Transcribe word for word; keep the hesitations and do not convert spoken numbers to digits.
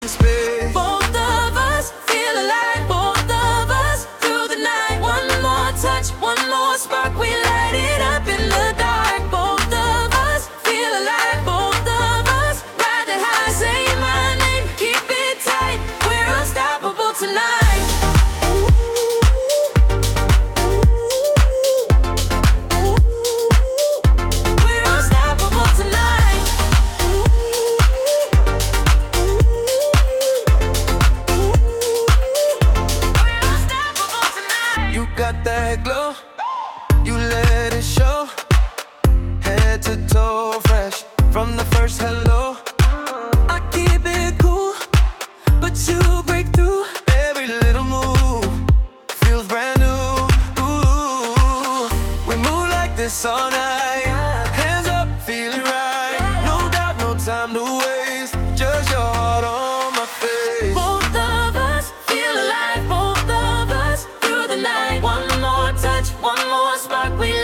space. Both of us feel alive, both of us through the night. One more touch, one more spark, we light it up in the dark. Both of us feel alive, both of us ride the high. Say my name, keep it tight, we're unstoppable tonight. We're unstoppable tonight. We're unstoppable tonight. You got that glow, you let it show. Head to toe fresh from the first hello. I keep it cool, but you break through. Every little move feels brand new. Ooh, we move like this all night. Hands up, feeling right. No doubt, no time to waste. Just your heart on my face. Both of us feel alive, both of us through the night. One more touch, one more spark, we